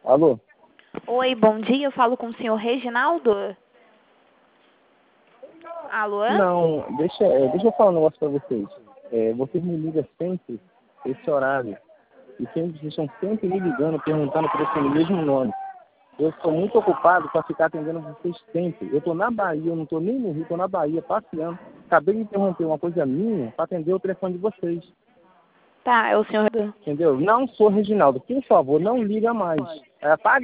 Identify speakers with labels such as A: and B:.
A: Alô?
B: Oi, bom dia. Eu falo com o senhor Reginaldo? Alô?
A: Não, deixa eu falar um negócio pra vocês. Vocês me ligam sempre esse horário. E vocês estão sempre me ligando, perguntando por esse mesmo nome. Eu estou muito ocupado para ficar atendendo vocês sempre. Eu estou na Bahia, eu não estou nem no Rio, estou na Bahia passeando. Acabei de interromper uma coisa minha para atender o telefone de vocês.
B: Tá, é o senhor...
A: Entendeu? Não sou Reginaldo. Por favor, não liga mais. Apaga